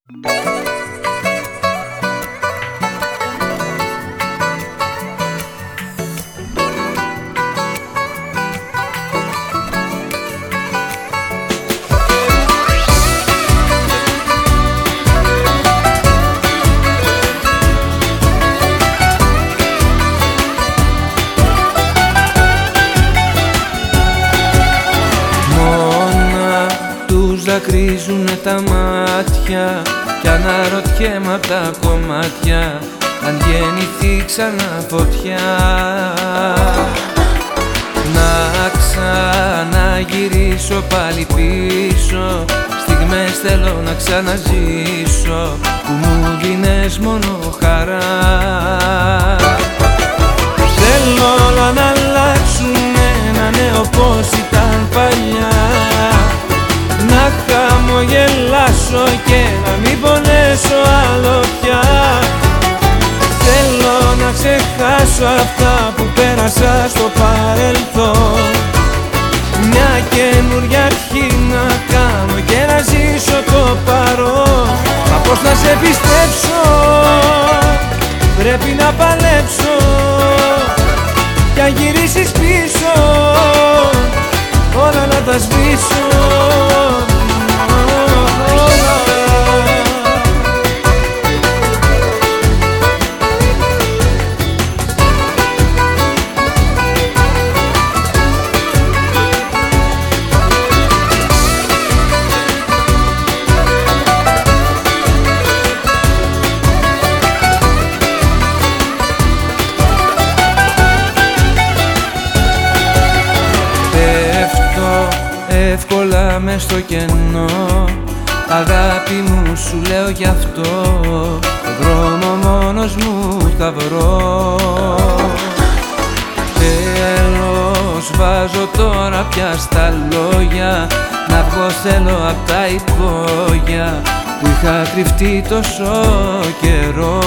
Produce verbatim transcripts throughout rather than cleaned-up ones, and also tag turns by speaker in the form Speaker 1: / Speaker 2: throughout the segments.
Speaker 1: Δακρύζουνε τα μάτια κι αναρωτιέμαι απ' τα κομμάτια αν γεννηθεί ξανά φωτιά. Να ξαναγυρίσω πάλι πίσω, στιγμές θέλω να ξαναζήσω που μου δίνες μόνο χαρά. Θέλω όλα να αλλάξουνε, ένα νέο πώς ήταν παλιά, να χαμογελάσω και να μην πονέσω άλλο πια. Θέλω να ξεχάσω αυτά που πέρασα στο παρελθόν, μια καινούρια αρχή να κάνω και να ζήσω το παρόν. Μα πώς να σε πιστέψω, πρέπει να παλέψω, κι αν γυρίσεις πίσω όλα να τα σβήσω. Εύκολα μες στο κενό, αγάπη μου σου λέω γι' αυτό, το δρόμο μόνος μου θα βρω. Τέλος βάζω τώρα πια στα λόγια, να βγω θέλω απ' τα υπόγεια που είχα κρυφτεί τόσο καιρό.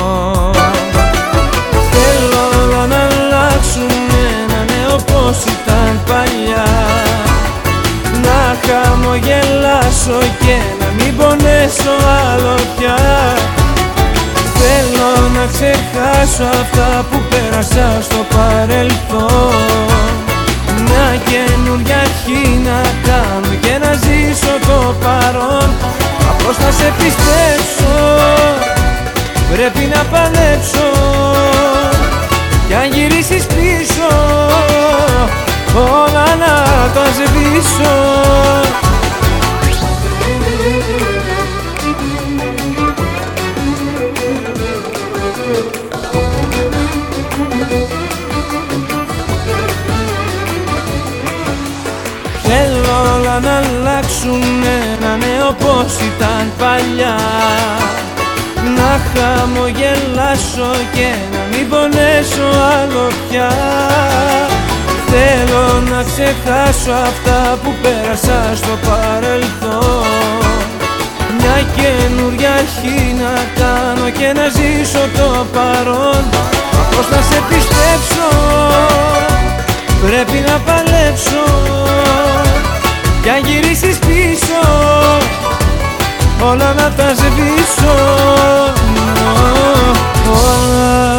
Speaker 1: Θέλω όλα να αλλάξουν, ένα νέο πώς ήταν παλιά, να χαμογελάσω και να μην πονέσω άλλο πια. Θέλω να ξεχάσω αυτά που πέρασα στο παρελθόν, μια καινούρια αρχή να κάνω και να ζήσω το παρόν. Μα πώς να σε πιστέψω, πρέπει να παλέψω, κι αν γυρίσεις πίσω όλα να τα σβήσω. Θέλω όλα να αλλάξουν, ένα νέο πώς ήταν παλιά, να χαμογελάσω και να μην πονέσω άλλο πια. Θέλω να ξεχάσω αυτά που πέρασα στο παρελθόν, μια καινούρια αρχή να κάνω και να ζήσω το παρόν. Μα πώς να σε πιστέψω, πρέπει να παλέψω, κι αν γυρίσεις πίσω όλα να τα σβήσω. Όλα